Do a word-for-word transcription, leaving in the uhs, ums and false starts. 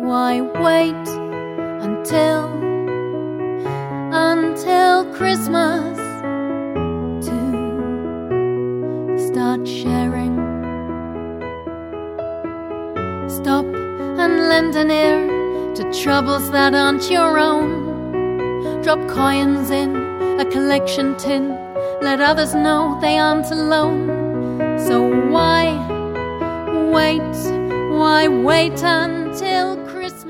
Why wait until, until Christmas to start sharing? Stop and lend an ear to troubles that aren't your own. Drop coins in a collection tin, let others know they aren't alone. So why wait, why wait until Christmas?